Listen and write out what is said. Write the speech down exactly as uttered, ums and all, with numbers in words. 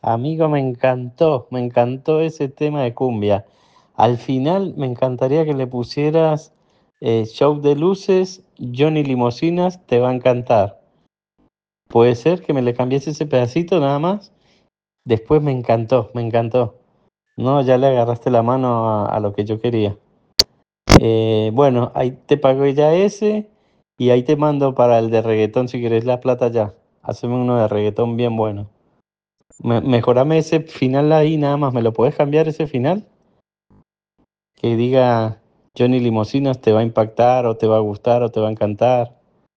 Amigo, me encantó, me encantó ese tema de cumbia. Al final me encantaría que le pusieras eh, Show de luces, Johnny Limosinas, te va a encantar. ¿Puede ser que me le cambies ese pedacito nada más? Después me encantó, me encantó. No, ya le agarraste la mano a, a lo que yo quería. Eh, bueno, ahí te pago ya ese y ahí te mando para el de reggaetón si querés la plata ya. Haceme uno de reggaetón bien bueno. Me, mejorame ese final ahí nada más. ¿Me lo podés cambiar ese final? Que diga Johnny Limosinas te va a impactar o te va a gustar o te va a encantar.